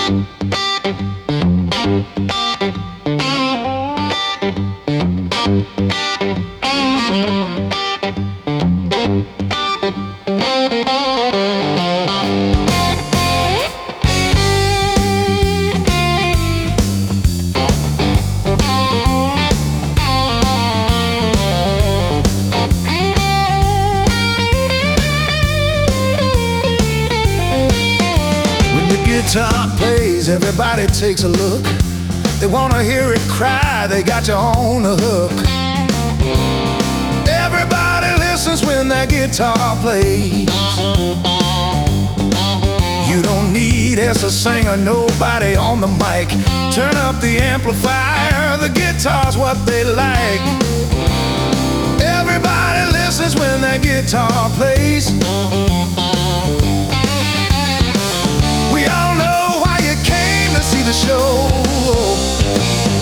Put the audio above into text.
Guitar plays, everybody takes a look. They wanna hear it cry, they got you on the hook. Everybody listens when that guitar plays. You don't need us a singer, nobody on the mic. Turn up the amplifier, the guitar's what they like. Everybody listens when that guitar plays. We all know why you came to see the show.